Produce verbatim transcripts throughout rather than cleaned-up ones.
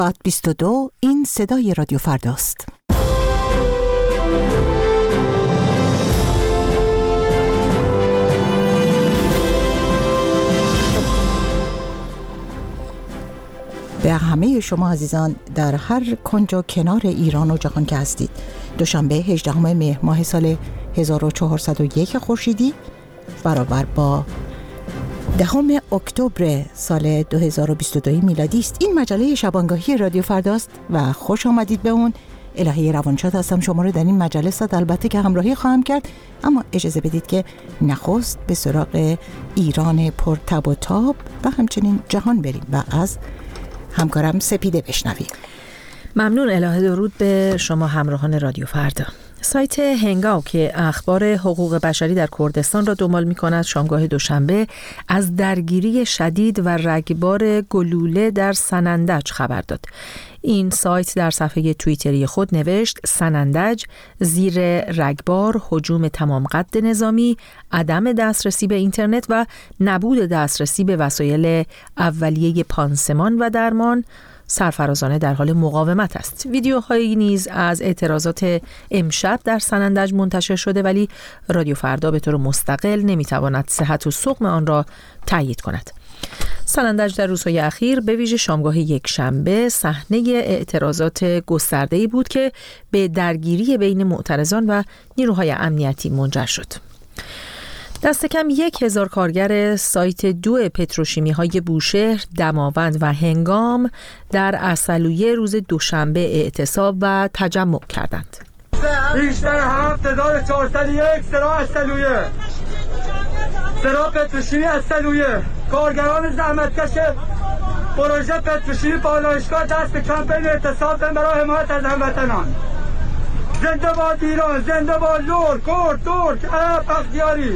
ساعت بیست و دو این صدای رادیو فرداست. به همه شما عزیزان در هر کنج و کنار ایران و جهان که هستید، دوشنبه هجدهم مهر ماه سال هزار و چهارصد و یک خورشیدی برابر با دهم اکتبر سال دو هزار و بیست و دو میلادی است. این مجله شبانگاهی رادیو فرداست و خوش آمدید به اون. الهه روانشاد هستم، شما رو در این مجله صد البته که همراهی خواهم کرد، اما اجازه بدید که نخست به سراغ ایران پر تب و تاب و همچنین جهان بریم و از همکارم سپیده بشنویم. ممنون الهه. درود به شما همراهان رادیو فردا. سایت هنگاو که اخبار حقوق بشری در کردستان را دنبال می‌کند، شامگاه دوشنبه از درگیری شدید و رگبار گلوله در سنندج خبر داد. این سایت در صفحه توییتری خود نوشت: سنندج زیر رگبار، هجوم تمام قد نظامی، عدم دسترسی به اینترنت و نبود دسترسی به وسایل اولیه پانسمان و درمان، سرفرازانه در حال مقاومت است. ویدیوهایی نیز از اعتراضات امشب در سنندج منتشر شده، ولی رادیو فردا به طور مستقل نمیتواند صحت و سقم آن را تایید کند. سنندج در روزهای اخیر به ویژه شامگاه یک شنبه صحنه اعتراضات گسترده‌ای بود که به درگیری بین معترضان و نیروهای امنیتی منجر شد. دست کم یک هزار کارگر سایت دو پتروشیمی های بوشهر، دماوند و هنگام در عسلویه روز دوشنبه اعتصاب و تجمع کردند. بیشتر هفت هزار و چهارصد و یک سرا عسلویه، سرا پتروشیمی عسلویه، کارگران زحمتکش پروژه پتروشیمی پالایشگاه دست به کمپین اعتصاب برای حمایت از هموطنان. زنده باد ایران، زنده باد لور، کرد، ترک، عرب، بختیاری.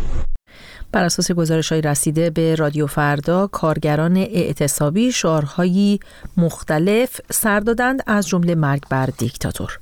بر اساس گزارش‌های رسیده به رادیو فردا، کارگران اعتصابی شعارهایی مختلف سر دادند، از جمله مرگ بر دیکتاتور.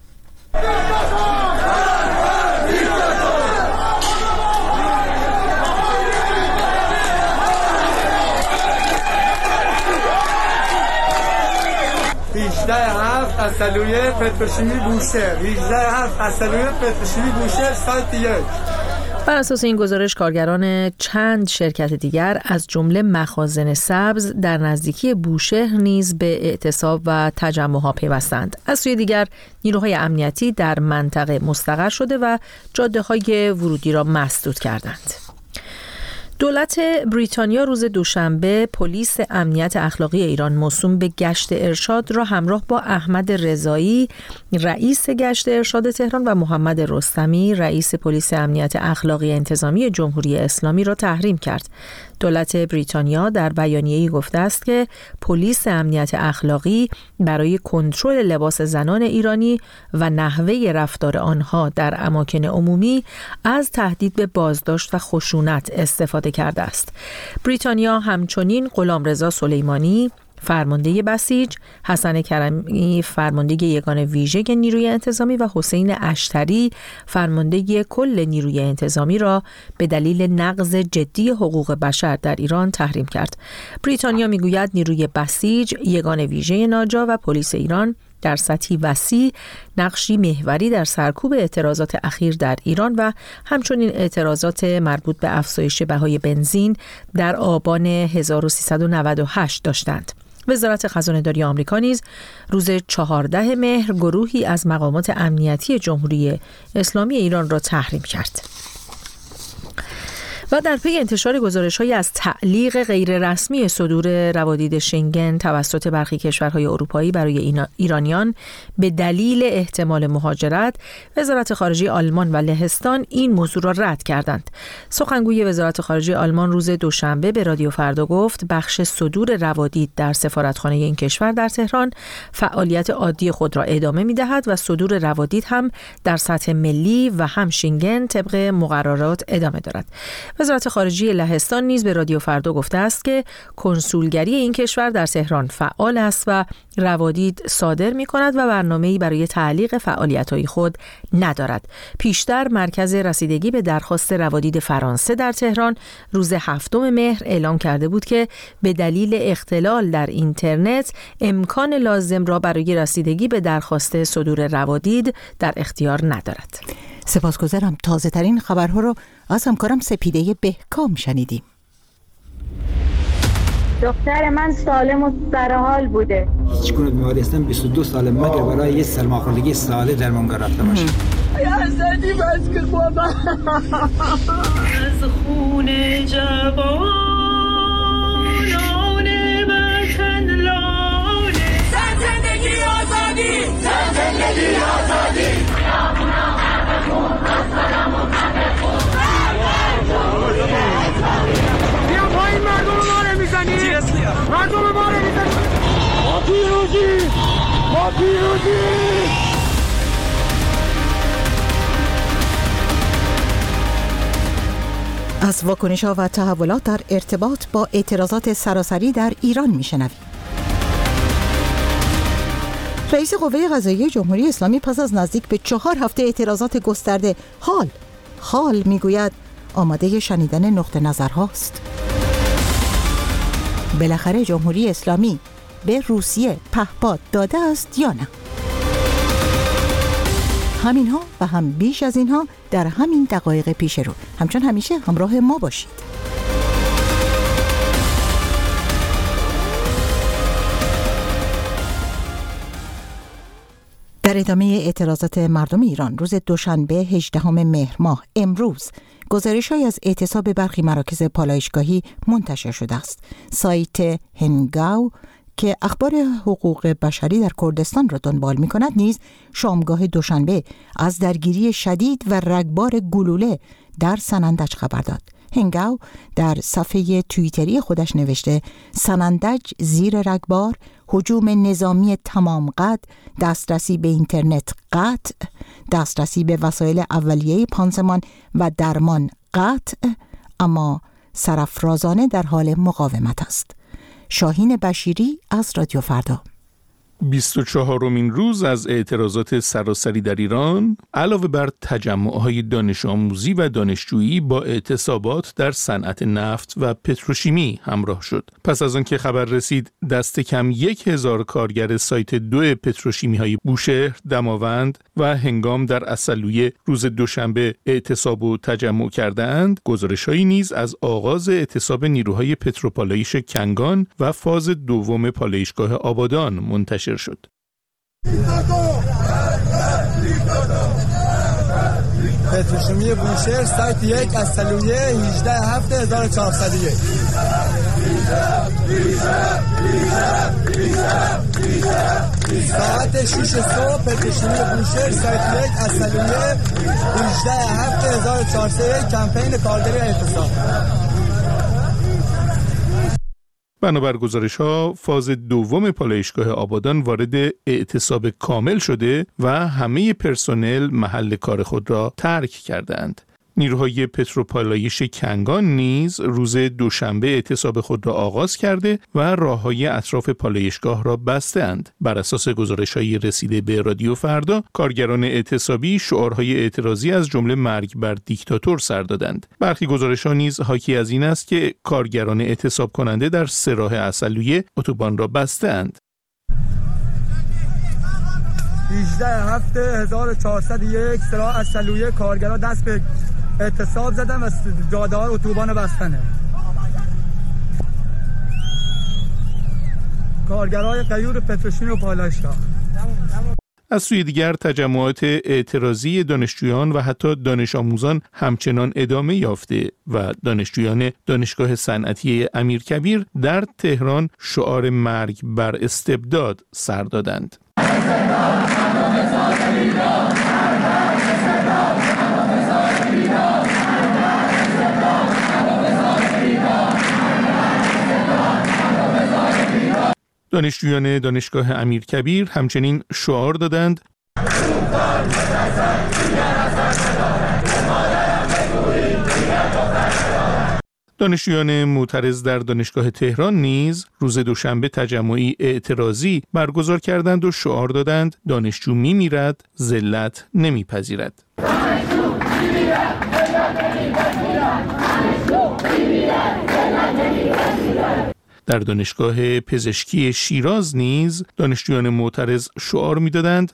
هجده هفت عسلویه پتروشیمی بوشهر، هجده هفت عسلویه پتروشیمی بوشهر سایت یک. بر اساس این گزارش، کارگران چند شرکت دیگر از جمله مخازن سبز در نزدیکی بوشهر نیز به اعتصاب و تجمع‌ها پیوستند. از سوی دیگر، نیروهای امنیتی در منطقه مستقر شده و جاده‌های ورودی را مسدود کردند. دولت بریتانیا روز دوشنبه پلیس امنیت اخلاقی ایران موسوم به گشت ارشاد را همراه با احمد رضایی، رئیس گشت ارشاد تهران، و محمد رستمی، رئیس پلیس امنیت اخلاقی انتظامی جمهوری اسلامی را تحریم کرد. دولت بریتانیا در بیانیه‌ای گفته است که پلیس امنیت اخلاقی برای کنترل لباس زنان ایرانی و نحوه رفتار آنها در اماکن عمومی از تهدید به بازداشت و خشونت استفاده کرده است. بریتانیا همچنین غلامرضا سلیمانی، فرمانده بسیج، حسن کرمی، فرمانده یگان ویژه نیروی انتظامی، و حسین اشتری، فرمانده کل نیروی انتظامی را به دلیل نقض جدی حقوق بشر در ایران تحریم کرد. بریتانیا میگوید نیروی بسیج، یگان ویژه ناجا و پلیس ایران در سطحی وسیع نقشی محوری در سرکوب اعتراضات اخیر در ایران و همچنین اعتراضات مربوط به افزایش بهای بنزین در آبان هزار و سیصد و نود و هشت داشتند. وزارت خزانه‌داری آمریکا نیز روز چهاردهم مهر گروهی از مقامات امنیتی جمهوری اسلامی ایران را تحریم کرد. و در پی انتشار گزارش‌هایی از تعلیق غیررسمی صدور روادید شنگن توسط برخی کشورهای اروپایی برای ایرانیان به دلیل احتمال مهاجرت، وزارت خارجه آلمان و لهستان این موضوع را رد کردند. سخنگوی وزارت خارجه آلمان روز دوشنبه به رادیو فردا گفت بخش صدور روادید در سفارتخانه این کشور در تهران فعالیت عادی خود را ادامه می‌دهد و صدور روادید هم در سطح ملی و هم شنگن طبق مقررات ادامه دارد. وزارت خارجه لهستان نیز به رادیو فردا گفته است که کنسولگری این کشور در تهران فعال است و روادید صادر می‌کند و برنامه‌ای برای تعلیق فعالیت‌های خود ندارد. پیشتر مرکز رسیدگی به درخواست روادید فرانسه در تهران روز هفتم مهر اعلام کرده بود که به دلیل اختلال در اینترنت امکان لازم را برای رسیدگی به درخواست صدور روادید در اختیار ندارد. سپاسگزارم. تازه ترین خبرها رو از همکارم سپیده بهکام شنیدیم. دختر من سالم و سرحال بوده. هیچ گونه بیماری هستم بیست و دو سال مگر برای یه سرماخوردگی ساده درمان گرفته باشم. حسدی بس که بابا از خون جوانان وطن لاله زن زندگی آزادی زن زندگی آزادی بیا پایین مردم ما رو میزنی مردم ما رو میزنی ما پیروزی ما پیروزی. از واکنش‌ها و تحولات در ارتباط با اعتراضات سراسری در ایران میشنویم. رئیس قوه قضاییه جمهوری اسلامی پس از نزدیک به چهار هفته اعتراضات گسترده حال حال میگوید آماده شنیدن نقطه نظرهاست. بالاخره جمهوری اسلامی به روسیه پهپاد داده است یا نه؟ همینها و هم بیش از اینها در همین دقایق پیش رو. همچون همیشه همراه ما باشید. در ادامه اعتراضات مردم ایران روز دوشنبه هجدهم مهر ماه امروز گزارش‌هایی از اعتصاب برخی مراکز پالایشگاهی منتشر شده است. سایت هنگاو که اخبار حقوق بشری در کردستان را دنبال می کند نیز شامگاه دوشنبه از درگیری شدید و رگبار گلوله در سنندج خبر داد. هنگاو در صفحه توییتری خودش نوشته سنندج زیر رگبار، هجوم نظامی تمام قد، دسترسی به اینترنت قطع، دسترسی به وسایل اولیه پانسمان و درمان قطع، اما سرافرازانه در حال مقاومت است. شاهین بشیری از رادیو فردا. بیست و چهارمین روز از اعتراضات سراسری در ایران علاوه بر تجمع‌های دانش آموزی و دانشجویی با اعتصابات در صنعت نفت و پتروشیمی همراه شد. پس از آن که خبر رسید دست کم یک هزار کارگر سایت دو پتروشیمی‌های بوشهر، دماوند و هنگام در اصلویه روز دوشنبه اعتصاب و تجمع کردند، گزارش‌هایی نیز از آغاز اعتصاب نیروهای پتروپالایش کنگان و فاز دوم پالایشگاه آبادان منتشر شد. پتروشیمی بوشهر سایت یک از سلویه هجده هفت هزار و چهارصد و یک. ساعت شش صبح پتروشیمی بوشهر سایت یک از سلویه هجده هفت هزار و چهارصد و یک کمپین کارگری اعتصاب. بنابر گزارش‌ها فاز دوم پالایشگاه آبادان وارد اعتصاب کامل شده و همه پرسنل محل کار خود را ترک کردند. نیروهای پتروپالایش کنگان نیز روز دوشنبه اعتصاب خود را آغاز کرده و راه‌های اطراف پالایشگاه را بسته‌اند. بر اساس گزارش‌های رسیده به رادیو فردا، کارگران اعتصابی شعارهای اعتراضی از جمله مرگ بر دیکتاتور سر دادند. برخی گزارش‌ها نیز حاکی از این است که کارگران اعتصاب کننده در سه راه اصلویه اتوبان را بسته‌اند. هجده هفت هزار و چهارصد و یک سراح اصلویه کارگران دست به اعتصاب زدن و جاده ها اتوبان بستنه. کارگرای غیور پتروشیمی و پالایشگاه. از سوی دیگر تجمعات اعتراضی دانشجویان و حتی دانش آموزان همچنان ادامه یافته و دانشجویان دانشگاه صنعتی امیرکبیر در تهران شعار مرگ بر استبداد سر دادند. دانشجویان دانشگاه امیرکبیر همچنین شعار دادند دانشجویان معترض در دانشگاه تهران نیز روز دوشنبه تجمعی اعتراضی برگزار کردند و شعار دادند دانشجو می‌میرد، ذلت نمی‌پذیرد. در دانشگاه پزشکی شیراز نیز دانشجویان معترض شعار می‌دادند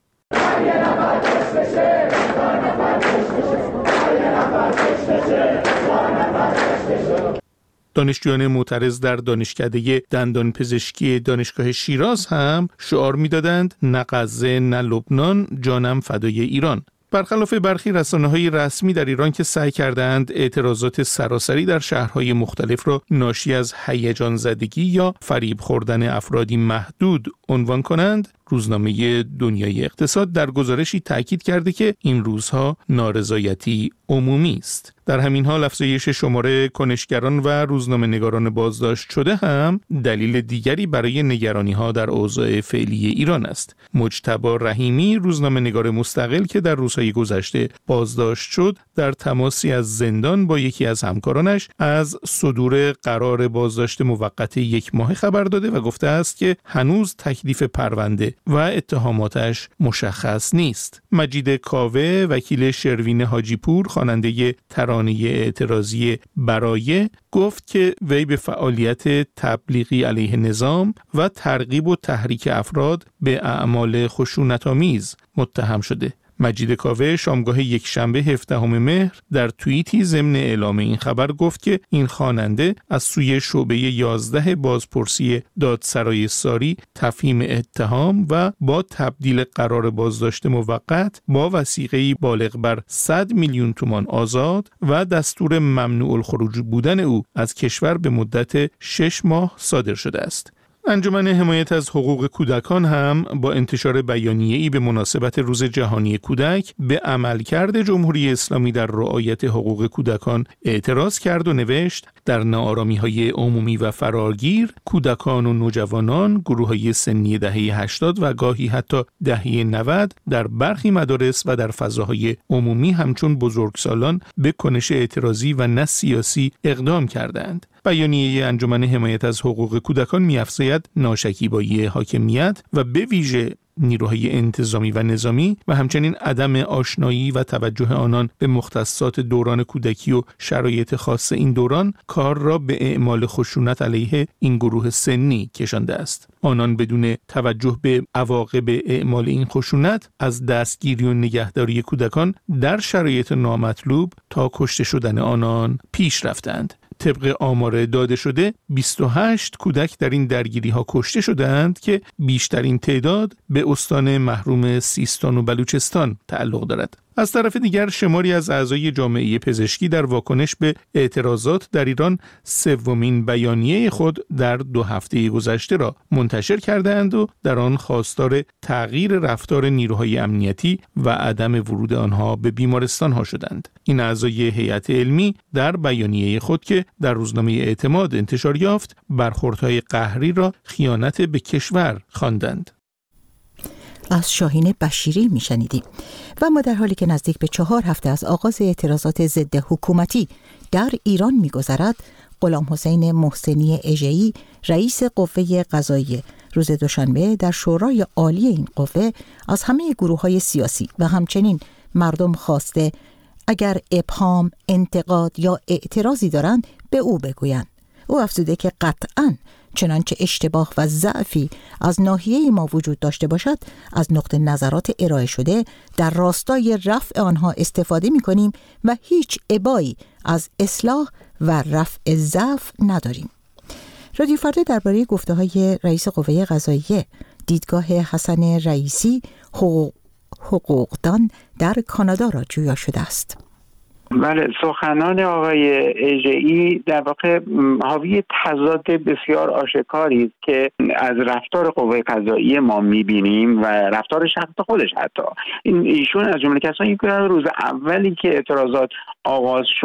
دانشجویان معترض در دانشکده دندان پزشکی دانشگاه شیراز هم شعار می‌دادند نه غزه نه لبنان، جانم فدای ایران. برخلاف برخی رسانه‌های رسمی در ایران که سعی کردند اعتراضات سراسری در شهرهای مختلف را ناشی از هیجان زدگی یا فریب خوردن افرادی محدود عنوان کنند، روزنامه دنیای اقتصاد در گزارشی تاکید کرده که این روزها نارضایتی عمومی است. در همین حال افزایش شمار کنشگران و روزنامه‌نگاران بازداشت شده هم دلیل دیگری برای نگرانی‌ها در اوضاع فعلی ایران است. مجتبی رحیمی، روزنامه‌نگار مستقل که در روزهای گذشته بازداشت شد، در تماسی از زندان با یکی از همکارانش از صدور قرار بازداشت موقت یک ماه خبر داده و گفته است که هنوز تکلیف پرونده و اتهاماتش مشخص نیست. مجید کاوه، وکیل شروین حاجی پور، خواننده ترانه اعتراضی برایه، گفت که وی به فعالیت تبلیغی علیه نظام و ترغیب و تحریک افراد به اعمال خشونت‌آمیز متهم شده. مجید کاوه شامگاه یک شنبه هفدهم مهر در توییتی ضمن اعلام این خبر گفت که این خواننده از سوی شعبه یازده بازپرسی دادسرای ساری تفهیم اتهام و با تبدیل قرار بازداشت موقت با وثیقه‌ای بالغ بر صد میلیون تومان آزاد و دستور ممنوع الخروج بودن او از کشور به مدت شش ماه صادر شده است. انجمن حمایت از حقوق کودکان هم با انتشار بیانیه‌ای به مناسبت روز جهانی کودک به عملکرد جمهوری اسلامی در رعایت حقوق کودکان اعتراض کرد و نوشت در ناآرامی‌های عمومی و فراگیر کودکان و نوجوانان، گروه‌های سنی دهه هشتاد و گاهی حتی دهه نود در برخی مدارس و در فضاهای عمومی همچون بزرگسالان به کنش اعتراضی و نه سیاسی اقدام کردند. بیانیه انجمن حمایت از حقوق کودکان می‌افزاید ناشکیبایی حاکمیت و به ویژه نیروهای انتظامی و نظامی و همچنین عدم آشنایی و توجه آنان به مختصات دوران کودکی و شرایط خاص این دوران کار را به اعمال خشونت علیه این گروه سنی کشانده است. آنان بدون توجه به عواقب اعمال این خشونت از دستگیری و نگهداری کودکان در شرایط نامطلوب تا کشته شدن آنان پیش رفتند. طبق آمار داده شده بیست و هشت کودک در این درگیری ها کشته شدند که بیشترین تعداد به استان محروم سیستان و بلوچستان تعلق دارد. از طرف دیگر شماری از اعضای جامعه پزشکی در واکنش به اعتراضات در ایران سومین بیانیه خود در دو هفته گذشته را منتشر کردند و در آن خواستار تغییر رفتار نیروهای امنیتی و عدم ورود آنها به بیمارستان ها شدند. این اعضای هیئت علمی در بیانیه خود که در روزنامه اعتماد انتشار یافت برخوردهای قهری را خیانت به کشور خواندند. از شاهین بشیری میشنیدیم. و ما در حالی که نزدیک به چهار هفته از آغاز اعتراضات ضد حکومتی در ایران میگذرد، غلام حسین محسنی اژه‌ای رئیس قوه قضاییه روز دوشنبه در شورای عالی این قوه از همه گروه‌های سیاسی و همچنین مردم خواسته اگر ابهام، انتقاد یا اعتراضی دارند به او بگویند. او افزوده که قطعاً چنانچه اشتباه و ضعفی از ناحیه ما وجود داشته باشد از نقطه نظرات ارائه شده در راستای رفع آنها استفاده می کنیم و هیچ ابایی از اصلاح و رفع ضعف نداریم. رادیو فردا درباره گفته های رئیس قوه قضاییه دیدگاه حسن رئیسی حقوق حقوقدان در کانادا را جویا شده است. بله، سخنان آقای اژه‌ای در واقع حاوی تضاد بسیار آشکاری است که از رفتار قوه قضاییه ما می‌بینیم و رفتار شخص خودش. حتی این ایشون از جمله کسانی که روز اولی که اعتراضات آغاز شد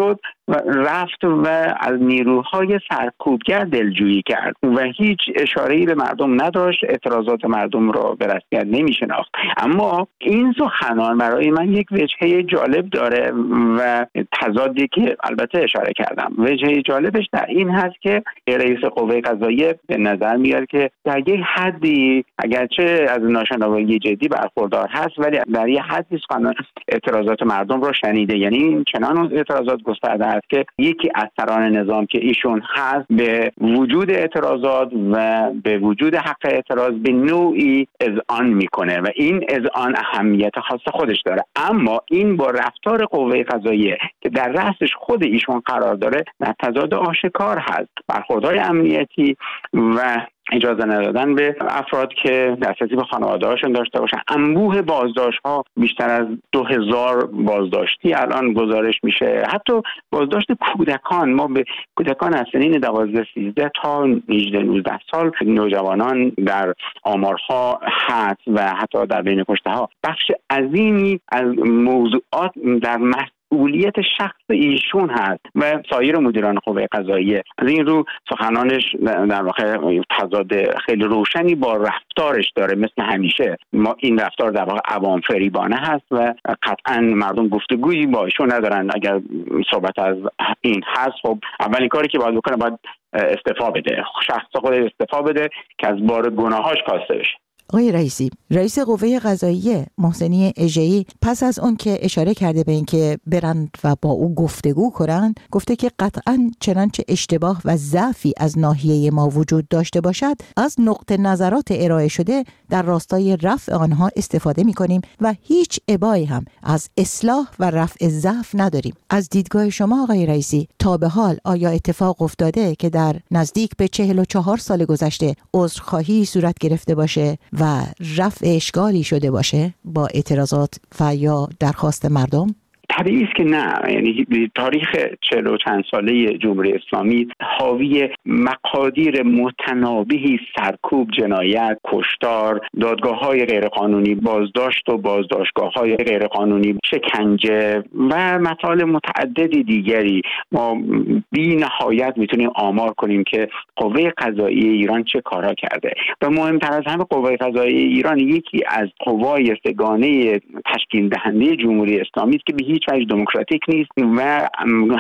و رفت و از نیروهای سرکوبگر دلجویی کرد و هیچ اشاره‌ای به مردم نداشت، اعتراضات مردم را به رسمیت نمی‌شناخت. اما این سخنان برای من یک وجهه جالب داره و تضادی که البته اشاره کردم. وجهه جالبش در این هست که رئیس قوه قضاییه به نظر میاد که در یک حدی اگرچه از ناشنوایی جدی برخوردار هست، ولی در یک حدی سخنان اعتراضات مردم را شنیده. یعنی چنان اعتراضات گسترده است که یکی از سران نظام که ایشون هست به وجود اعتراضات و به وجود حق اعتراض به نوعی اذعان میکنه و این اذعان اهمیت خاص خودش داره. اما این با رفتار قوه قضاییه که در رأسش خود ایشون قرار داره در تضاد آشکار هست. برخوردهای امنیتی و اجازه ندادن به افراد که دسترسی به خانواده‌هاشون داشته باشن. انبوه بازداشت‌ها بیشتر از دو هزار بازداشتی الان گزارش میشه. حتی بازداشت کودکان، ما به کودکان از سنین دوازده سیزده تا هجده نوزده سال نوجوانان در آمارها هست و حتی در بین کشته‌ها بخش عظیمی از موضوعات در مسئولیت شخص ایشون هست و سایر مدیران قوه قضاییه. از این رو سخنانش در واقع تضاد خیلی روشنی با رفتارش داره. مثل همیشه ما این رفتار در واقع عوام فریبانه هست و قطعا مردم گفتگویی با ایشون ندارن. اگر صحبت از این هست، خب اولین کاری که باید بکنه باید استعفا بده، شخص خودش استعفا بده که از بار گناهاش کاسته بشه. آقای رئیسی، رئیس قوه قضاییه محسنی اژه‌ای پس از اون که اشاره کرده به این که برند و با او گفتگو کنند، گفته که قطعاً چنانچه اشتباه و ضعفی از ناحیه ما وجود داشته باشد، از نقطه نظرات ارائه شده در راستای رفع آنها استفاده می‌کنیم و هیچ ابایی هم از اصلاح و رفع ضعف نداریم. از دیدگاه شما آقای رئیسی، تا به حال آیا اتفاق افتاده که در نزدیک به چهل و چهار سال گذشته عذرخواهی صورت گرفته باشه و رفع اشکالی شده باشه با اعتراضات و یا درخواست مردم؟ طبیعی است که نه. یعنی تاریخ چهل و چند ساله جمهوری اسلامی حاوی مقادیر متناوبی سرکوب، جنایت، کشتار، دادگاه‌های غیرقانونی، بازداشت و بازداشتگاه‌های غیرقانونی، شکنجه و مسائل متعددی دیگری. ما بی نهایت میتونیم آمار کنیم که قوه قضاییه ایران چه کارا کرده و مهمتر از همه قوه قضاییه ایران یکی از قوای سگانه تشکیل دهنده جمهوری اسلامی است که به هیچ وجه دموکراتیک نیست و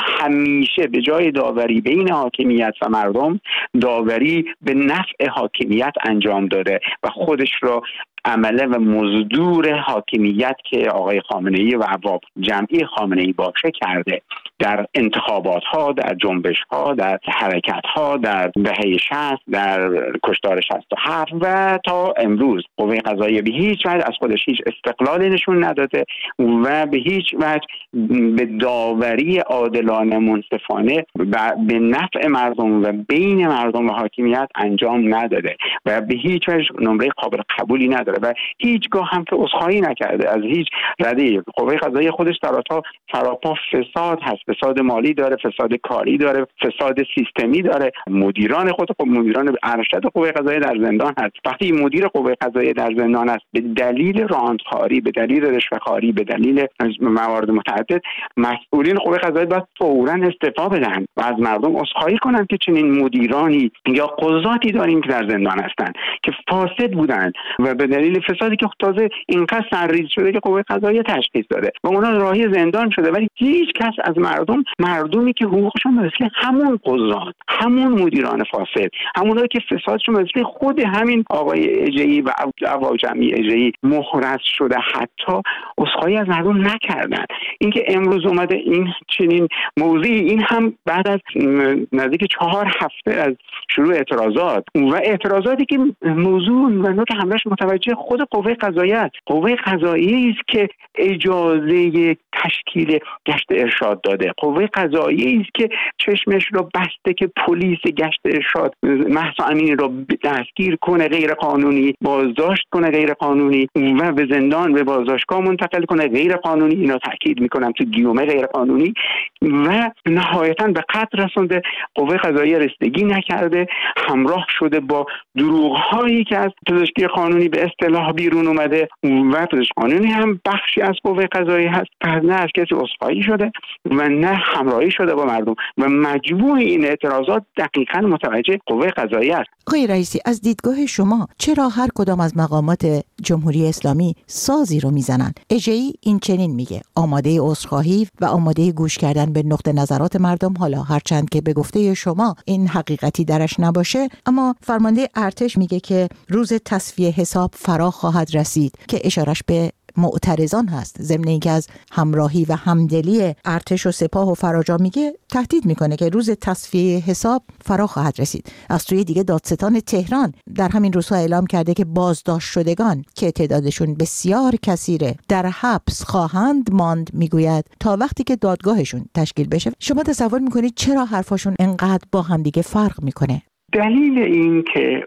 همیشه به جای داوری بین حاکمیت و مردم، داوری به نفع حاکمیت انجام داده و خودش را عمله و مزدور حاکمیت که آقای خامنه‌ای و عوام جمعی خامنه‌ای باشه کرده. در انتخابات ها، در جنبش ها، در حرکت ها، در دهه شصت، در کشتار شصت و هفت و تا امروز قوه قضاییه به هیچ وجه از خودش هیچ استقلالی نشون نداده و به هیچ وجه به داوری عادلانه منصفانه و به نفع مردم و بین مردم و حاکمیت انجام نداده و به هیچ وجه نمره قابل قبولی نداره و هیچگاه هم که عذرخواهی نکرده از هیچ رده. قوه قضاییه خودش سراپا سراپا فساد هست، فساد مالی داره، فساد کاری داره، فساد سیستمی داره. مدیران خود خب مدیران ارشد قوه قضاییه در زندان هست. وقتی مدیر قوه قضاییه در زندان است به دلیل راندخواری، به دلیل رشوه‌خواری، به دلیل موارد متعدد، مسئولین قوه قضاییه باید فوراً استعفا بدن و از مردم عذرخواهی کنن که چنین مدیرانی یا قضاتی داریم که در زندان هستند که فاسد بودند و به دلیل فسادی که تازه اینقدر سرریز شده که قوه قضاییه تشخیص داده و اونا راهی زندان شده، ولی هیچ کس از مردم، مردمی که حقوقشون مثل همون قضات، همون مدیران فاسد، همونایی که فسادشون مثل خود همین آقای اژه‌ای و عوام جمعی اژه‌ای محرز شده، حتی عذرخواهی از مردم نکردن. اینکه امروز اومده این چنین موضوعی، این هم بعد از نزدیک چهار هفته از شروع اعتراضات و اعتراضاتی که موضوع و نوک حملهش متوجه خود قوه قضاییه است. قوه قضاییه است که اجازه تشکیل گشت ارشاد داده. قوه قضاییه است که چشمش رو بسته که پلیس گشت ارشاد مهسا امینی رو دستگیر کنه غیر قانونی، بازداشت کنه غیر قانونی و به زندان به بازداشتگاه منتقل کنه غیر قانونی. اینا تاکید میکنم تو گیومه غیر قانونی و نهایتاً به قتل رسونده. قوه قضاییه رسیدگی نکرده، همراه شده با دروغ‌هایی که از پزشکی قانونی به اصطلاح بیرون اومده و پزشکی قانونی هم بخشی از قوه قضاییه هست. پس نه از کسی عذرخواهی شده و نه همراهی شده با مردم و مجموع این اعتراضات دقیقاً متوجه قوه قضاییه است. آقای رئیسی، از دیدگاه شما چرا هر کدام از مقامات جمهوری اسلامی سازی رو میزنن؟ اژه‌ای این چنین میگه: آماده عذرخواهی و آماده گوش کردن به نقطه نظرات مردم. حالا هرچند که به گفته شما این حقیقتی درش نباشه، اما فرمانده ارتش میگه که روز تصفیه حساب فرا خواهد رسید که اشارش به معترضان هست. ضمن اینکه از همراهی و همدلی ارتش و سپاه و فراجا میگه، تهدید میکنه که روز تصفیه حساب فرا خواهد رسید. از سوی دیگه دادستان تهران در همین روزها اعلام کرده که بازداشت شدگان که تعدادشون بسیار کثیره در حبس خواهند ماند، میگوید تا وقتی که دادگاهشون تشکیل بشه. شما تصور میکنید چرا حرفاشون انقدر با همدیگه فرق میکنه؟ دلیل این که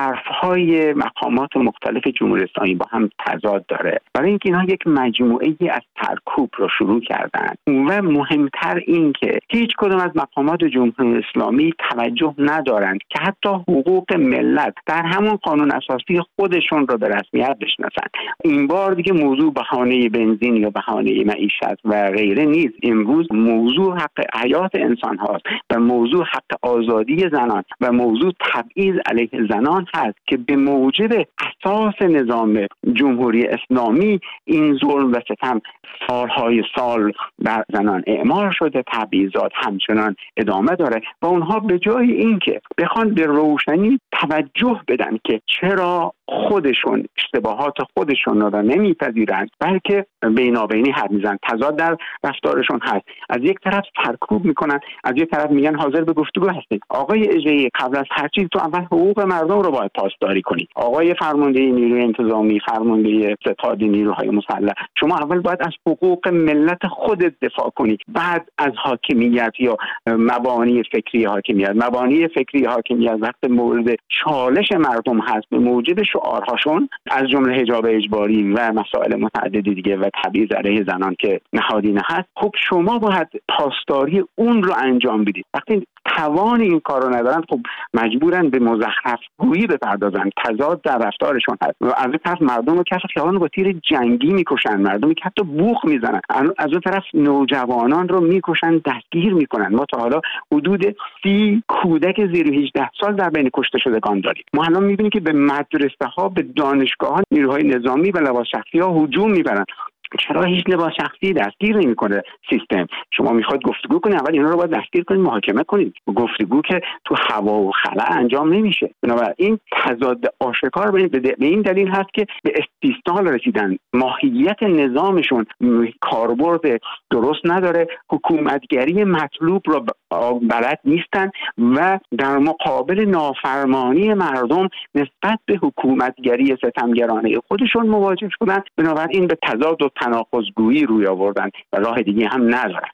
حرفهای مقامات مختلف جمهوری اسلامی با هم تضاد داره برای اینکه اینها یک مجموعه از ترکوب رو شروع کردن و مهمتر این که هیچ کدوم از مقامات جمهوری اسلامی توجه ندارند که حتی حقوق ملت در همون قانون اساسی خودشون رو به رسمیت بشناسن. این بار دیگه موضوع بهانه بنزین یا بهانه معیشت و غیره نیست. امروز موضوع حق حیات انسان هاست و موضوع حق آزادی زنان و موضوع تبعیض علیه زنان هست که به موجب اساس نظام جمهوری اسلامی این ظلم و ستم سالهای سال بر زنان اعمال شده، تبعیضات همچنان ادامه داره و اونها به جای اینکه بخوان به روشنی توجه بدن که چرا خودشون اشتباهات خودشون رو نمیپذیرند، بلکه بینابینی حرف میزنن، تضاد در رفتارشون هست. از یک طرف سرکوب میکنن، از یک طرف میگن حاضر به گفتگو هستیم. آقای اژه‌ای، قبل از هر چیز تو اول حقوق مردم رو باید پاسداری کنی. آقای فرمانده نیروی انتظامی، فرمانده ستاد نیروهای مسلح، شما اول باید از حقوق ملت خودت دفاع کنی، بعد از حاکمیت یا مبانی فکری حاکمیت. مبانی فکری حاکمیت وقت مورد چالش مردم هست به موجب شعارهاشون از جمله حجاب اجباری و مسائل متعددی دیگه و تبعیض علیه زنان که نهادینه هست، خب شما باید پاسداری اون رو انجام بدید. وقتی توان این کارو ندارن، خب مجبورن به مزخرف گویی بپردازن، تضاد در رفتارشون هست و از این طرف مردم رو کف خیابان با تیر جنگی میکشن، مردمی که حتی بوق میزنن، از اون طرف نوجوانان رو میکشن، دستگیر میکنن. ما تا حالا حدود سی کودک زیر هجده سال در بین کشته شدگان داریم. ما الان میبینیم که به مدرسه ها، به دانشگاه ها نیروهای نظامی و لباس شخصی ها هجوم میبرن. چرا هیچ لباس شخصی دستگیر نمیکنه سیستم؟ شما میخواد گفتگو کنید، اول اینا رو باید دستگیر کنید، محاکمه کنید. گفتگو که تو هوا و خلا انجام نمیشه. بنابراین تضاد آشکار به این دلیل هست که به استیصال رسیدن، ماهیت نظامشون کاربرد درست نداره، حکومتگری مطلوب رو بلد نیستن و در مقابل نافرمانی مردم نسبت به حکومتگری ستمگرانه خودشون مواجه شدن. بنابراین به تضاد و تناقض‌گویی روی آوردن و راه دیگه هم ندارن.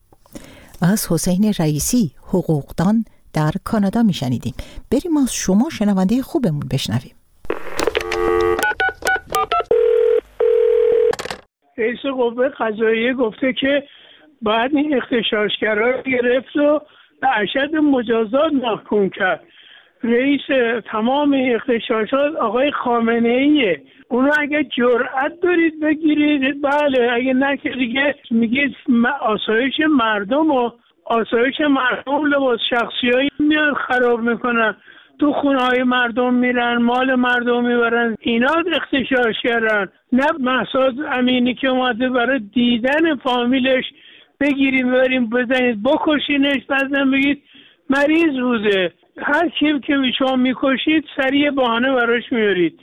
از حسین رئیسی، حقوقدان در کانادا میشنیدیم. بریم از شما شنونده خوبمون بشنویم. رئیس قوه قضاییه گفته که باید این اغتشاشگرها رو گرفت و به اشد مجازات محکوم کرد. رئیس تمام اغتشاشات آقای خامنه ایه. اونو اگه جرأت دارید بگیرید، بله، اگه نه که دیگه میگید آسایش مردم و آسایش مردم لباس شخصیایی میان خراب میکنن، تو خونه های مردم میرن، مال مردم میبرن، اینا اغتشاش کردن. نه مهسا امینی که اومده برای دیدن فامیلش بگیریم بریم بزنید بکشینش، بعدن بگید مریض بوده. هر کی که شما میکشید سریع بهانه براش میارید.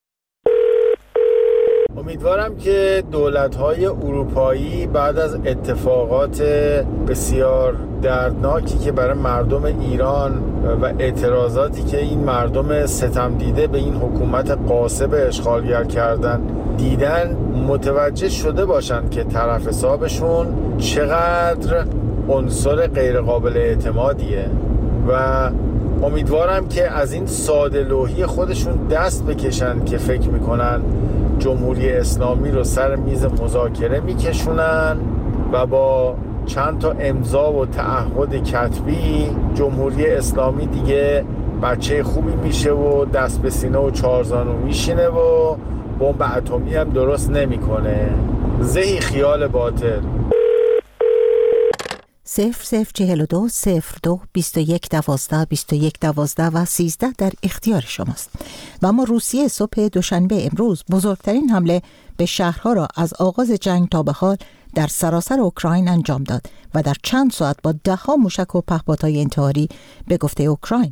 امیدوارم که دولت‌های اروپایی بعد از اتفاقات بسیار دردناکی که برای مردم ایران و اعتراضاتی که این مردم ستم دیده به این حکومت غاصب اشغالگر کردن دیدن، متوجه شده باشن که طرف حسابشون چقدر عنصر غیر قابل اعتمادیه و امیدوارم که از این ساده‌لوحی خودشون دست بکشن که فکر میکنن جمهوری اسلامی رو سر میز مذاکره میکشونن و با چند تا امضا و تعهد کتبی جمهوری اسلامی دیگه بچه خوبی میشه و دست به سینه و چارزانو میشینه و بمب اتمی هم درست نمیکنه. زهی خیال باطل. صفر صفر چهل و دو صفر دو بیست و یک دوازده بیست و یک دوازده و سیزده در اختیار شماست. و اما روسیه صبح دوشنبه امروز بزرگترین حمله به شهرها را از آغاز جنگ تا به حال در سراسر اوکراین انجام داد و در چند ساعت با ده ها موشک و پهپادهای انتحاری به گفته اوکراین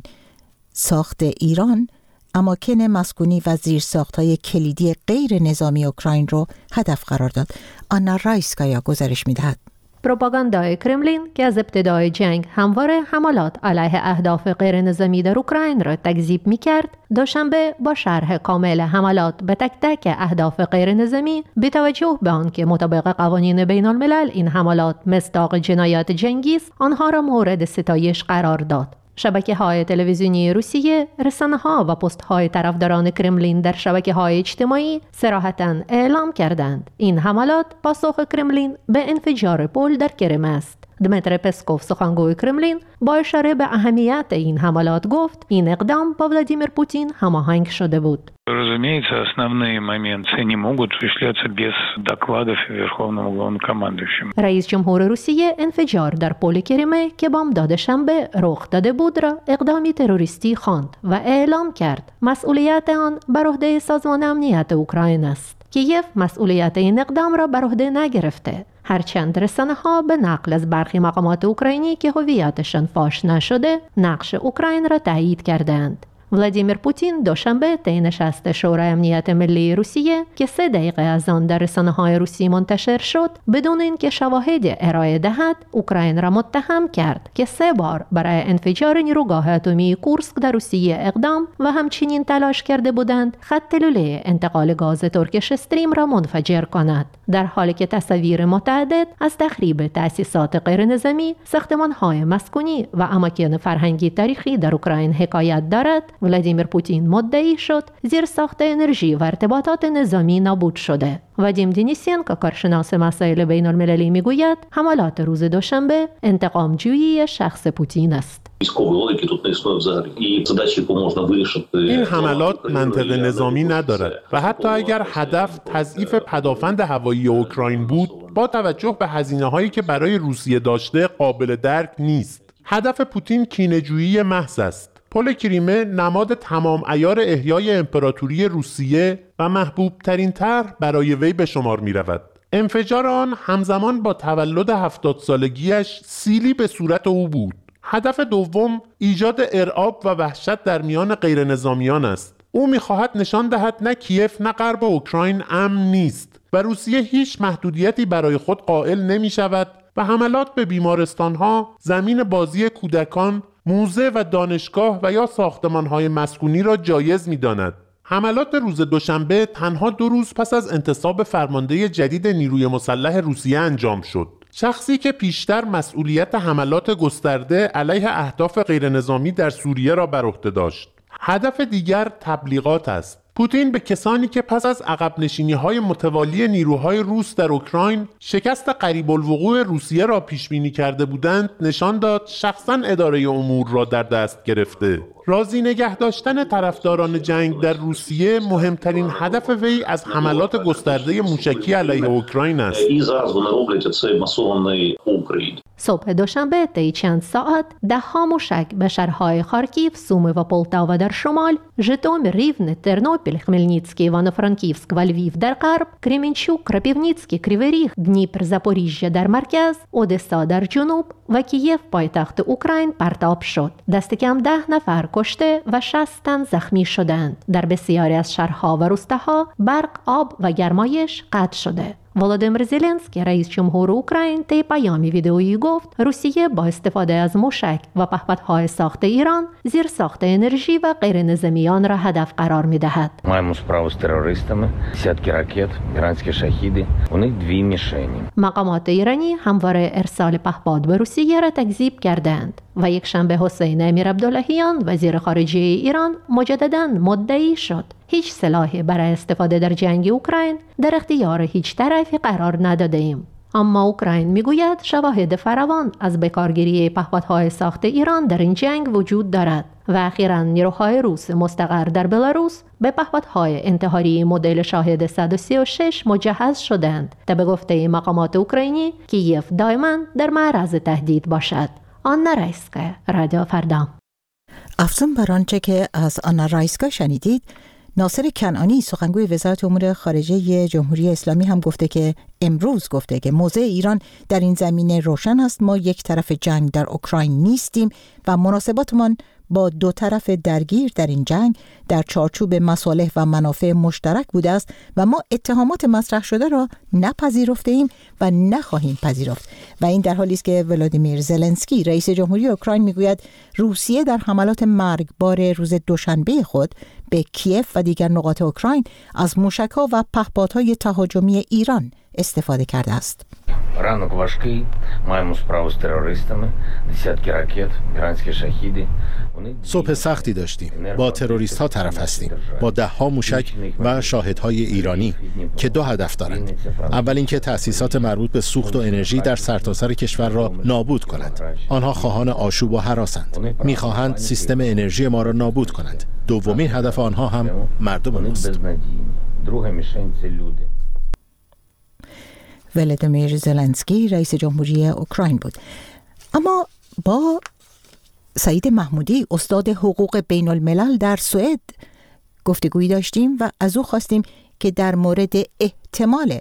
ساخت ایران اماکن مسکونی و زیرساخت‌های کلیدی غیر نظامی اوکراین را هدف قرار داد. آنا رایسکایا گزارش می‌دهد. پروپاگاندای کرملین که از ابتدای جنگ همواره حملات علیه اهداف غیر نظامی در اوکراین را تکذیب می‌کرد، دوشنبه با شرح کامل حملات به تک تک اهداف غیر نظامی به توجه به آنکه مطابق قوانین بین الملل این حملات مصداق جنایات جنگی است، آنها را مورد ستایش قرار داد. شبکه‌های تلویزیونی روسیه، رسانه‌ها و پست‌های طرفداران کرملین در شبکه‌های اجتماعی صراحتاً اعلام کردند این حملات پاسخ کرملین به انفجار پل در کرم است. دمیتری پسکوف سخنگوی کرملین با اشاره به اهمیت این حملات گفت این اقدام با ولادیمیر پوتین هماهنگ شده بود. Разумеется, основные моменты не могут осуществляться без докладов Верховного Главнокомандующего. رئیس جمهور روسیه انفجار در پل کریمه که بامداد شنبه رخ داده بود را اقدامی تروریستی خواند و اعلام کرد مسئولیت آن بر عهده سازمان امنیت اوکراین است. کیف مسئولیت این اقدام را بر عهده نگرفته. هرچند رسانه‌ها به نقل از برخی مقامات اوکراینی که هویتشان فاش نشده نقش اوکراین را تایید کردند. ولادیمیر پوتین دوشنبه طی نشست شورای امنیت ملی روسیه که سه دقیقه از آن در رسانه‌های روسی منتشر شد بدون اینکه شواهد ارائه دهد اوکراین را متهم کرد که سه بار برای انفجار نیروگاه اتمی کورسک در روسیه اقدام و همچنین تلاش کرده بودند خط لوله انتقال گاز ترکش استریم را منفجر کند، در حالی که تصاویر متعدد از تخریب تأسیسات غیرنظامی، ساختمان‌های مسکونی و اماکن فرهنگی تاریخی در اوکراین حکایت دارد. ولادیمیر پوتین مدعی شد زیرساخت انرژی و ارتباطات نظامی نابود شده. وادیم دینیسینکو کارشناس مسائل بین المللی میگوید حملات روز دوشنبه انتقام جویی شخص پوتین است. این حملات منطق نظامی ندارد و حتی اگر هدف تضعیف پدافند هوایی اوکراین بود، با توجه به هزینه‌هایی که برای روسیه داشته قابل درک نیست. هدف پوتین کینه‌جویی محض است. پل کریمه نماد تمام عیار احیای امپراتوری روسیه و محبوب ترین طرح برای وی به شمار می رود. انفجار آن همزمان با تولد هفتاد سالگیش سیلی به صورت او بود. هدف دوم ایجاد ارعاب و وحشت در میان غیر نظامیان است. او می خواهد نشان دهد نه کیف نه غرب اوکراین امن نیست و روسیه هیچ محدودیتی برای خود قائل نمی شود و حملات به بیمارستانها، زمین بازی کودکان، موزه و دانشگاه و یا ساختمان‌های مسکونی را جایز می‌داند. حملات روز دوشنبه تنها دو روز پس از انتصاب فرمانده جدید نیروی مسلح روسیه انجام شد. شخصی که پیشتر مسئولیت حملات گسترده علیه اهداف غیرنظامی در سوریه را بر عهده داشت. هدف دیگر تبلیغات است. پوتین به کسانی که پس از عقب نشینی‌های متوالی نیروهای روس در اوکراین شکست قریب الوقوع روسیه را پیش بینی کرده بودند نشان داد شخصاً اداره امور را در دست گرفته. راضی نگه داشتن طرفداران جنگ در روسیه مهمترین هدف وی از حملات گسترده موشکی علیه اوکراین است. صبح دوشنبه طی چند ساعت ده ها موشک به شهرهای خارکیف، سومی و پولتاوا در شمال، ژتومیر، ریون، ترنوپیل، خملنیتسکی، ایوانو-فرانکیوسک و لویو در غرب، کریمنچوک، کراپیونیتسکی، کریوی ریگ، دنیپر، زاپوریژیا در مرکز، اودسا در جنوب و کیف پایتخت اوکراین پرتاب شد. دست کم ده نفر کشته و شصت تن زخمی شدند. در بسیاری از شهرها و روستاها برق، آب و گرمایش قطع شده. ولادیمیر زلنسکی رئیس جمهور اوکراین طی پیامی ویدئویی گفت روسیه با استفاده از موشک و پهپادهای ساخت ایران زیر ساخت انرژی و غیر نظامیان را هدف قرار می‌دهد. маємо справу з терористами, десятки ракет, іранські шахіди, у них дві мішені. مقامات ایرانی همواره ارسال پهپاد به روسیه را تکذیب کردند و یک شنبه حسین امیر عبداللهیان وزیر خارجه ایران مجدداً مدعی شد هیچ سلاحی برای استفاده در جنگ اوکراین در اختیار هیچ طرفی قرار نداده ایم. اما اوکراین میگوید شواهد فراوان از بکارگیری پهپادهای ساخت ایران در این جنگ وجود دارد و اخیراً نیروهای روس مستقر در بلاروس به پهپادهای انتحاری مدل شاهد صد و سی و شش مجهز شدند تا به گفته مقامات اوکراینی کیف دائما در معرض تهدید باشد. آنا رایسکا، رادیو فردا. افزون بر آنچه که از آنا رایسکا شنیدید، ناصر کنعانی سخنگوی وزارت امور خارجه جمهوری اسلامی هم گفته که امروز گفته که موضع ایران در این زمینه روشن است. ما یک طرف جنگ در اوکراین نیستیم و مناسباتمان با دو طرف درگیر در این جنگ در چارچوب مصالح و منافع مشترک بوده است و ما اتهامات مطرح شده را نپذیرفته ایم و نخواهیم پذیرفت. و این در حالی است که ولادیمیر زلنسکی رئیس جمهوری اوکراین میگوید روسیه در حملات مرگبار روز دوشنبه خود به کیف و دیگر نقاط اوکراین از موشک‌ها و پهپادهای تهاجمی ایران استفاده کرده است. Ранок важкий, маємо справу з терористами, десятки ракет, іранські шахіди. صبح سختی داشتیم. با تروریست ها طرف هستیم. با ده ها موشک و شاهدهای ایرانی که دو هدف دارند. اول اینکه تأسیسات مربوط به سوخت و انرژی در سرتاسر کشور را نابود کنند. آنها خواهان آشوب و هراسند. می‌خواهند سیستم انرژی ما را نابود کنند. دومین هدف آنها هم مردم ماست. ولادیمیر زلنسکی رئیس جمهوری اوکراین بود. اما با سعید محمودی استاد حقوق بین الملل در سوئد گفتگویی داشتیم و از او خواستیم که در مورد احتمال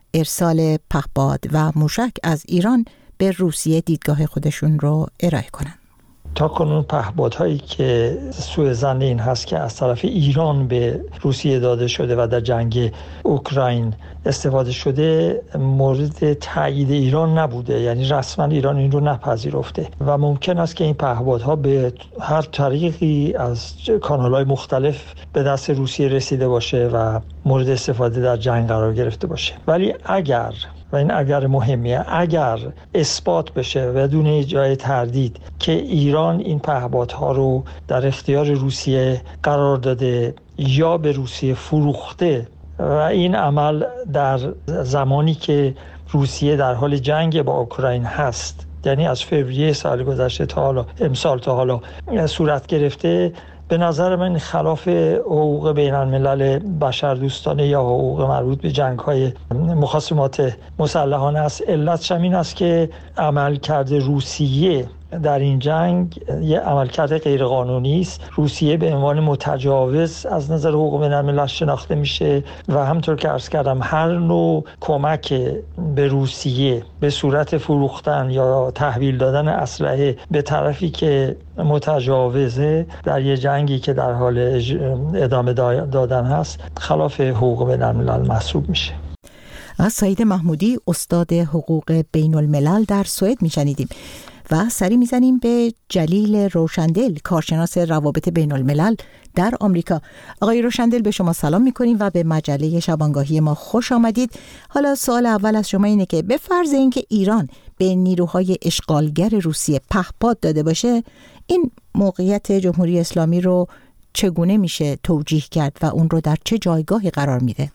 ارسال پهپاد و موشک از ایران به روسیه دیدگاه خودشون رو ارائه کنند. تا کنون پهپادهایی که سوء ظن این هست که از طرف ایران به روسیه داده شده و در جنگ اوکراین استفاده شده مورد تایید ایران نبوده، یعنی رسما ایران این رو نپذیرفته و ممکن است که این پهپادها به هر طریقی از کانال‌های مختلف به دست روسیه رسیده باشه و مورد استفاده در جنگ قرار گرفته باشه. ولی اگر، و این اگر مهمیه، اگر اثبات بشه بدون جای تردید که ایران این پهپادها رو در اختیار روسیه قرار داده یا به روسیه فروخته و این عمل در زمانی که روسیه در حال جنگ با اوکراین هست، یعنی از فوریه سال گذشته تا حالا، امسال تا حالا صورت گرفته، به نظر من خلاف حقوق بین الملل بشردوستانه یا حقوق مربوط به جنگ‌های مخاصمات مسلحانه است. علتش این است که عملکرد روسیه در این جنگ یه عملکرد غیرقانونی است. روسیه به عنوان متجاوز از نظر حقوق بین الملل شناخته میشه و همطور که عرض کردم هر نوع کمک به روسیه به صورت فروختن یا تحویل دادن اسلحه به طرفی که متجاوزه در یه جنگی که در حال ادامه دادن هست خلاف حقوق بین الملل محسوب میشه. از سعید محمودی استاد حقوق بین الملل در سوئد میشنیدیم و سری میزنیم به جلیل روشندل، کارشناس روابط بین الملل در آمریکا. آقای روشندل، به شما سلام میکنیم و به مجله شبانگاهی ما خوش آمدید. حالا سوال اول از شما اینه که به فرض اینکه ایران به نیروهای اشغالگر روسیه پهپاد داده باشه، این موقعیت جمهوری اسلامی رو چگونه میشه توجیه کرد و اون رو در چه جایگاهی قرار میده؟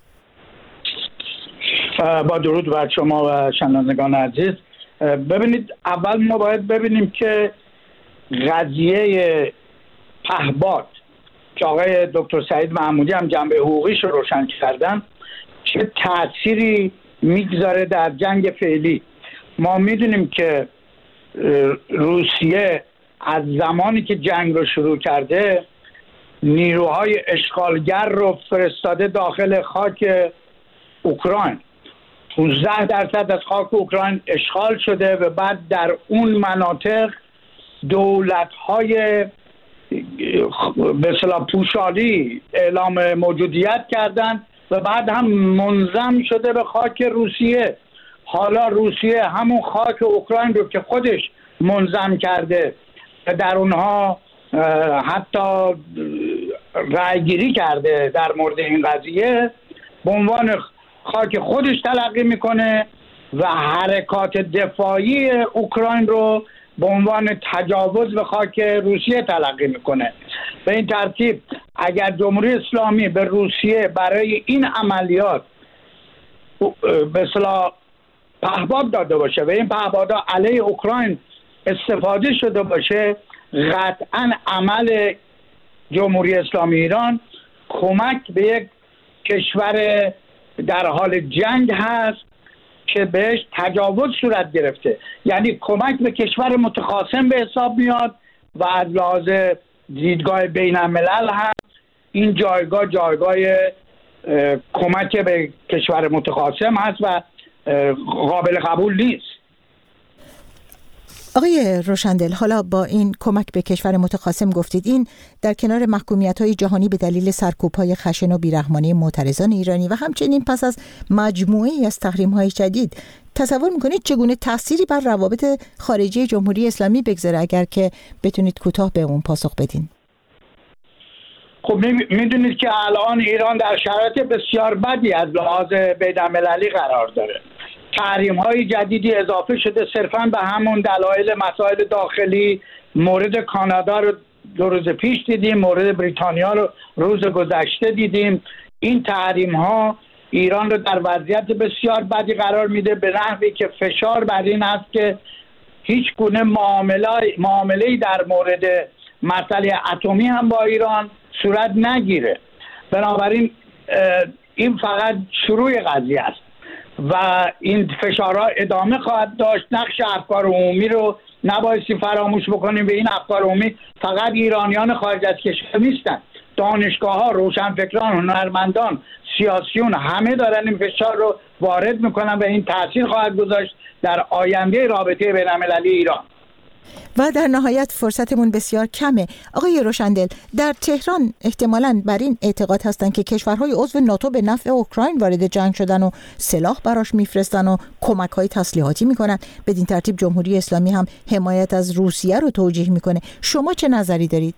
با درود بر شما و شنوندگان عزیز. ببینید، اول ما باید ببینیم که قضیه پهپاد که آقای دکتر سعید محمودی هم جنبه حقوقیش رو روشن کردن چه تأثیری میگذاره در جنگ فعلی. ما میدونیم که روسیه از زمانی که جنگ رو شروع کرده نیروهای اشغالگر رو فرستاده داخل خاک اوکراین. پانزده درصد از خاک اوکراین اشغال شده و بعد در اون مناطق دولت‌های به اصطلاح پوشالی اعلام موجودیت کردند و بعد هم منضم شده به خاک روسیه. حالا روسیه همون خاک اوکراین رو که خودش منضم کرده و در اونها حتی رأیگیری کرده در مورد این قضیه، به عنوان خاک خودش تلقی میکنه و حرکات دفاعی اوکراین رو به عنوان تجاوز به خاک روسیه تلقی میکنه. به این ترتیب اگر جمهوری اسلامی به روسیه برای این عملیات به اصطلاح پهپاد داده باشه و این پهپادها علیه اوکراین استفاده شده باشه، قطعا عمل جمهوری اسلامی ایران کمک به یک کشور در حال جنگ هست که بهش تجاوز صورت گرفته، یعنی کمک به کشور متخاصم به حساب میاد و از لحاظ دیدگاه بین الملل هم این جایگاه جایگاه کمک به کشور متخاصم هست و قابل قبول نیست. آقای روشندل، حالا با این کمک به کشور متخاصم گفتید، این در کنار محکومیت‌های جهانی به دلیل سرکوب‌های خشن و بیرحمانه معترضان ایرانی و همچنین پس از مجموعه‌ای از تحریم‌های جدید، تصور می‌کنید چگونه تأثیری بر روابط خارجی جمهوری اسلامی بگذاره اگر که بتونید کوتاه به اون پاسخ بدین؟ خب می‌دونید که الان ایران در شرایط بسیار بدی از لحاظ بین‌المللی قرار داره. تحریم های جدیدی اضافه شده صرفاً به همون دلایل مسائل داخلی. مورد کانادا رو دو روز پیش دیدیم، مورد بریتانیا رو روز گذشته دیدیم. این تحریم ها ایران رو در وضعیت بسیار بدی قرار میده، به نحوی که فشار بر این است که هیچ گونه معامله معامله‌ای در مورد مسئله اتمی هم با ایران صورت نگیره. بنابراین این فقط شروع قضیه است و این فشارها ادامه خواهد داشت. نقش افکار عمومی رو نبایستی فراموش بکنیم. به این افکار عمومی فقط ایرانیان خارج از کشور نیستن، دانشگاه‌ها، روشنفکران، هنرمندان، سیاسیون، همه دارن این فشار رو وارد میکنن و این تاثیر خواهد گذاشت در آینده رابطه بین‌المللی ایران. و در نهایت فرصتمون بسیار کمه. آقای روشندل، در تهران احتمالاً بر این اعتقاد هستند که کشورهای عضو ناتو به نفع اوکراین وارد جنگ شدن و سلاح براش میفرستن و کمک‌های تسلیحاتی میکنن. بدین ترتیب جمهوری اسلامی هم حمایت از روسیه رو توجیه میکنه. شما چه نظری دارید؟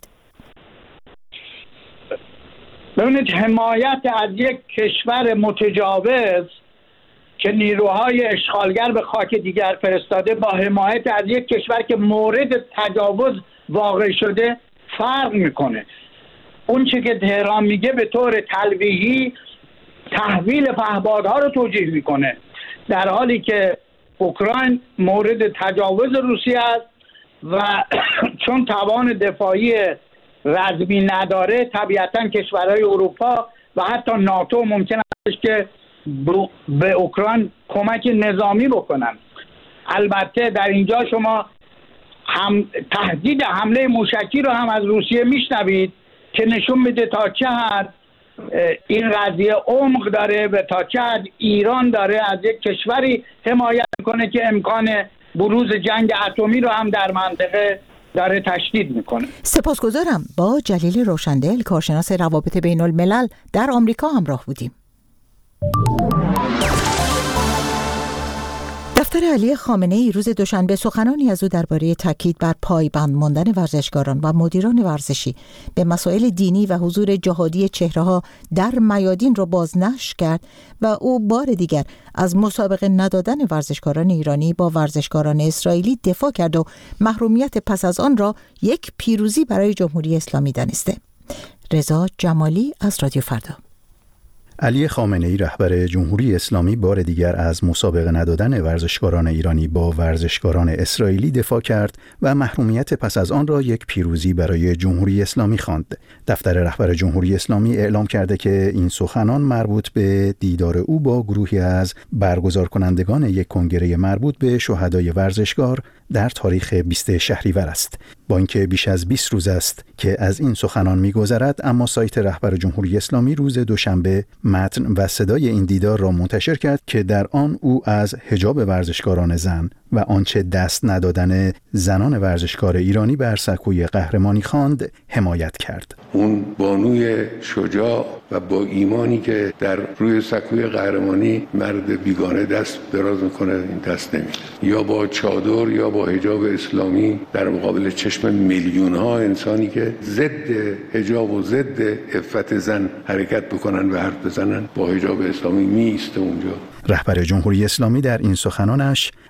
ببینید، حمایت از یک کشور متجاوز که نیروهای اشغالگر به خاک دیگر فرستاده با حمایت از یک کشور که مورد تجاوز واقع شده فرق میکنه. اون چه که تهران میگه به طور تلویحی تحویل پهپادها رو توجیه میکنه، در حالی که اوکراین مورد تجاوز روسیه است و چون توان دفاعی رزمی نداره، طبیعتا کشورهای اروپا و حتی ناتو ممکن است که به اوکراین کمک نظامی بکنن. البته در اینجا شما هم تهدید حمله موشکی رو هم از روسیه میشنوید که نشون میده تا چه حد این قضیه عمق داره و تا چه حد ایران داره از یک کشوری حمایت میکنه که امکان بروز جنگ اتمی رو هم در منطقه داره تشدید میکنه. سپاسگزارم. با جلیل روشندل، کارشناس روابط بین الملل در آمریکا همراه بودیم. دفتر علی خامنه ای روز دوشنبه سخنانی از او درباره تاکید بر پایبند ماندن ورزشکاران و مدیران ورزشی به مسائل دینی و حضور جهادی چهره‌ها در میادین را بازنشر کرد و او بار دیگر از مسابقه ندادن ورزشکاران ایرانی با ورزشکاران اسرائیلی دفاع کرد و محرومیت پس از آن را یک پیروزی برای جمهوری اسلامی دانسته. رضا جمالی از رادیو فردا. علی خامنه ای رهبر جمهوری اسلامی بار دیگر از مسابقه ندادن ورزشکاران ایرانی با ورزشکاران اسرائیلی دفاع کرد و محرومیت پس از آن را یک پیروزی برای جمهوری اسلامی خواند. دفتر رهبر جمهوری اسلامی اعلام کرده که این سخنان مربوط به دیدار او با گروهی از برگزار کنندگان یک کنگره مربوط به شهدای ورزشکار در تاریخ بیست شهریور است. با اینکه بیش از بیست روز است که از این سخنان می‌گذرد، اما سایت رهبر جمهوری اسلامی روز دوشنبه متن و صدای این دیدار را منتشر کرد که در آن او از حجاب ورزشکاران زن و آنچه دست ندادن زنان ورزشکار ایرانی بر سکوی قهرمانی خواند حمایت کرد. اون بانوی شجاع و با ایمانی که در روی سکوی قهرمانی مرد بیگانه دست دراز میکنه، این دست نمیده، یا با چادر یا با حجاب اسلامی در مقابل چشم میلیون ها انسانی که ضد حجاب و ضد عفت زن حرکت بکنن و حرف بزنن، با حجاب اسلامی میسته اونجا. رهبر جمهوری اسلامی در این سخنانش از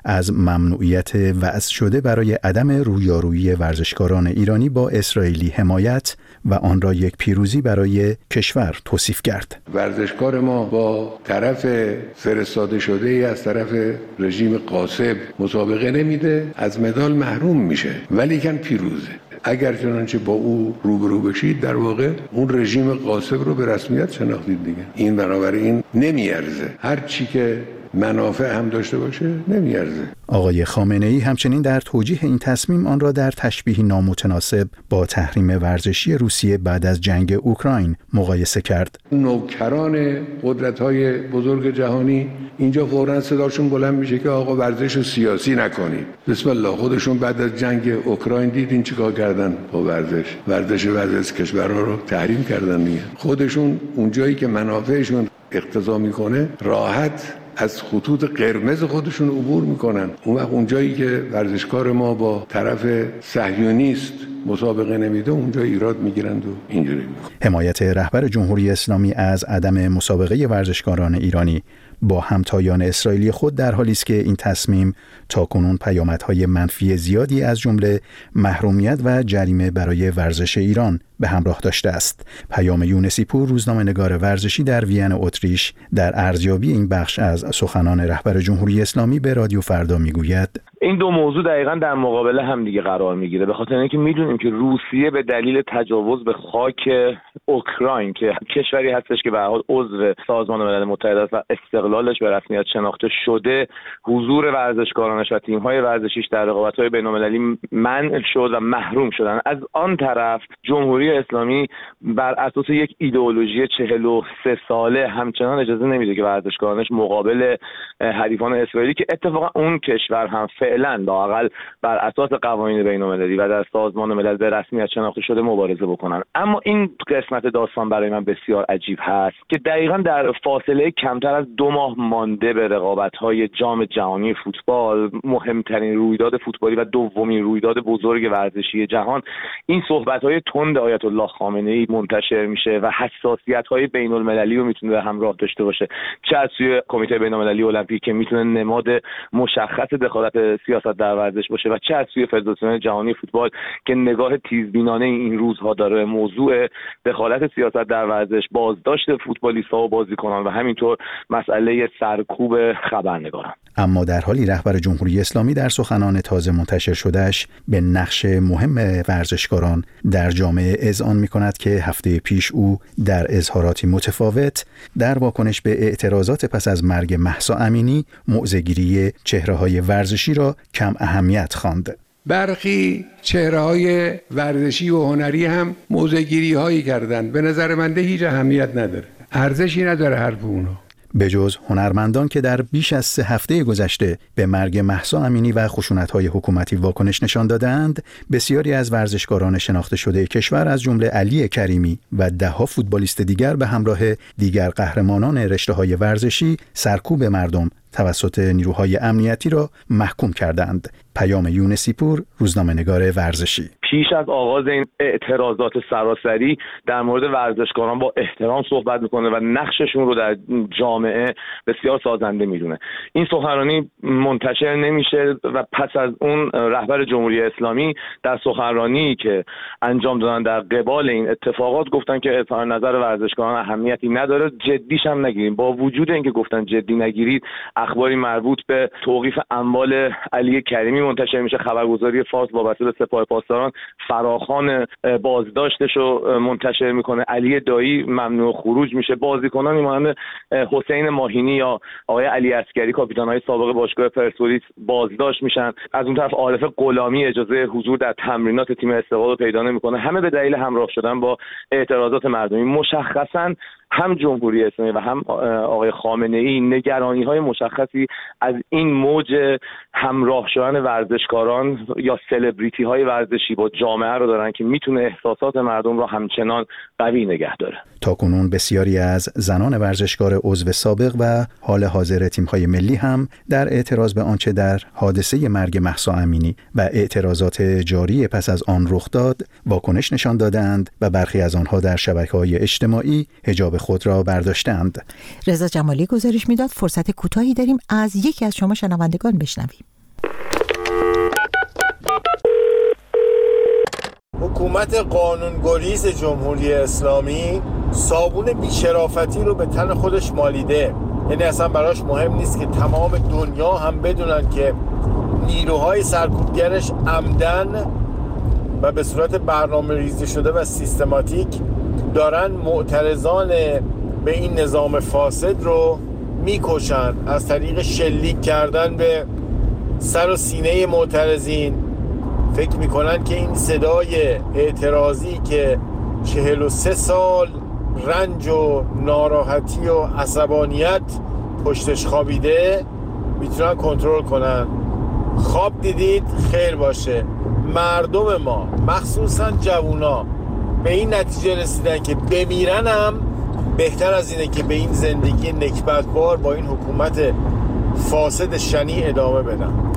ممنوعیت وضع شده برای عدم رویارویی ورزشکاران ایرانی با اسرائیلی حمایت و آن را یک پیروزی برای کشور توصیف کرد. ورزشکار ما با طرف فرستاده شده ای از طرف رژیم غاصب مسابقه نمیده، از مدال محروم میشه، ولی کن پیروزه. اگر چنانچه با او روبرو بشید در واقع اون رژیم غاصب رو به رسمیت شناختید دیگه. این بنابراین نمیارزه، هر چی که منافع هم داشته باشه نمیارزه. آقای خامنه‌ای همچنین در توجیه این تصمیم آن را در تشبیه نامتناسب با تحریم ورزشی روسیه بعد از جنگ اوکراین مقایسه کرد. نوکران قدرت‌های بزرگ جهانی اینجا فوراً صداشون بلند میشه که آقا ورزش رو سیاسی نکنید. بسم الله، خودشون بعد از جنگ اوکراین دیدین چیکار کردن با ورزش. ورزش ورزش کشورها رو تحریم کردن دیگه. خودشون اونجایی که منافعشون اقتضا میکنه راحت از خطوط قرمز خودشون عبور میکنن. اون وقت اونجایی که ورزشکار ما با طرف صهیونیست مسابقه نمیده اونجا ایراد میگیرند و اینجوری میکنن. حمایت رهبر جمهوری اسلامی از عدم مسابقه ورزشکاران ایرانی با همتایان اسرائیلی خود در حالی است که این تصمیم تاکنون پیامدهای منفی زیادی از جمله محرومیت و جریمه برای ورزش ایران به همراه داشته است. پیام یونسی پور، روزنامه‌نگار ورزشی در وین اتریش، در ارزیابی این بخش از سخنان رهبر جمهوری اسلامی به رادیو فردا میگوید این دو موضوع دقیقاً در مقابل هم دیگه قرار میگیره، به خاطر اینکه میدونیم که روسیه به دلیل تجاوز به خاک اوکراین که کشوری هستش که به هر حال عضو سازمان ملل متحد است و استقلالش به رسمیت شناخته شده، حضور ورزشکارانش و تیم‌های ورزشیش در رقابت‌های بین‌المللی منع شد و محروم شدن. از آن طرف جمهوری اسلامی بر اساس یک ایدئولوژی چهل و سه ساله همچنان اجازه نمیده که ورزشکارانش مقابل حریفان اسرائیلی که اتفاقا اون کشور هم فعلا لااقل بر اساس قوانین بین‌المللی و در سازمان ملل به رسمیت شناخته شده مبارزه بکنن. اما این قسمت داستان برای من بسیار عجیب هست که دقیقاً در فاصله کمتر از دو ماه مانده به رقابت‌های جام جهانی فوتبال، مهمترین رویداد فوتبالی و دومین رویداد بزرگ ورزشی جهان، این صحبت‌های تند آیت الله خامنه‌ای منتشر میشه و حساسیت‌های بین‌المللی رو میتونه به همراه داشته باشه، چه از سوی کمیته بین‌المللی المپیک که میتونه نماد مشخص دخالت سیاست در ورزش باشه و چه از سوی فدراسیون جهانی فوتبال که نگاه تیزبینانه این روزها داره موضوع دخالت سیاست در ورزش، بازداشت فوتبالیست‌ها و بازیکنان و همینطور مسئله سرکوب خبرنگاران. اما در حالی رهبر جمهوری اسلامی در سخنان تازه منتشر شدهش به نقش مهم ورزشکاران در جامعه اذعان می‌کند که هفته پیش او در اظهاراتی متفاوت در واکنش به اعتراضات پس از مرگ مهسا امینی موضع‌گیری چهره‌های ورزشی را کم اهمیت خواند. برخی چهره‌های ورزشی و هنری هم موضع‌گیری هایی کردند. به نظر من ده هیچ اهمیت نداره، ارزشی نداره حرف اونها. به جز هنرمندان که در بیش از سه هفته گذشته به مرگ مهسا امینی و خشونت‌های حکومتی واکنش نشان دادند، بسیاری از ورزشکاران شناخته شده کشور از جمله علی کریمی و ده‌ها فوتبالیست دیگر به همراه دیگر قهرمانان رشته‌های ورزشی سرکوب مردم توسط نیروهای امنیتی را محکوم کردند. پیام یونسی پور، روزنامه‌نگار ورزشی. پیش از آغاز این اعتراضات سراسری در مورد ورزشکاران با احترام صحبت میکنه و نقششون رو در جامعه بسیار سازنده میدونه. این سخنرانی منتشر نمیشه و پس از اون رهبر جمهوری اسلامی در سخنرانی که انجام دادن در قبال این اتفاقات گفتن که اظهار نظر ورزشکاران اهمیتی نداره، جدیش هم نگیریم. با وجود اینکه گفتن جدی نگیرید، اخباری مربوط به توقیف اموال علی کریمی منتشر میشه. خبرگزاری فارس وابسته به سپاه پاسداران فراخوان بازداشتش رو منتشر میکنه. علی دایی ممنوع خروج میشه. بازیکنانی مانند حسین ماهینی یا آقای علی عسکری کاپیتان‌های سابق باشگاه پرسپولیس بازداشت میشن. از اون طرف عارف غلامی اجازه حضور در تمرینات تیم استقلال رو پیدا نمیکنه، همه به دلیل همراه شدن با اعتراضات مردمی. مشخصاً هم جمهوری اسلامی و هم آقای خامنه‌ای نگرانی‌های مشخصی از این موج همراه شدن ورزشکاران یا سلبریتی‌های ورزشی با جامعه رو دارن که میتونه احساسات مردم رو همچنان قوی نگه داره. تاکنون بسیاری از زنان ورزشکار عضو سابق و حال حاضر تیم‌های ملی هم در اعتراض به آنچه در حادثه مرگ مهسا امینی و اعتراضات جاری پس از آن رخ داد واکنش نشان دادند و برخی از آنها در شبکه‌های اجتماعی حجاب خود را برداشتند. رضا جمالی گزارش میداد. فرصت کوتاهی داریم از یکی از شما شنوندگان بشنویم. حکومت قانونگریز جمهوری اسلامی صابون بی‌شرافتی رو به تن خودش مالیده. یعنی اصلا براش مهم نیست که تمام دنیا هم بدونن که نیروهای سرکوبگرش عمدن و به صورت برنامه ریزی شده و سیستماتیک دارن معترضان به این نظام فاسد رو میکشن از طریق شلیک کردن به سر و سینه معترضین. فکر میکنن که این صدای اعتراضی که چهل و سه سال رنج و ناراحتی و عصبانیت پشتش خوابیده میتونن کنترل کنن. خواب دیدید خیر باشه. مردم ما مخصوصا جوونا به این نتیجه رسیدن که بمیرنم بهتر از اینه که به این زندگی نکبتبار با این حکومت فاسد شنی ادامه بدن.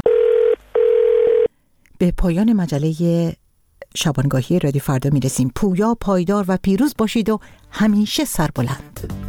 به پایان مجله شبانگاهی رادیو فردا میرسیم. پویا، پایدار و پیروز باشید و همیشه سربلند.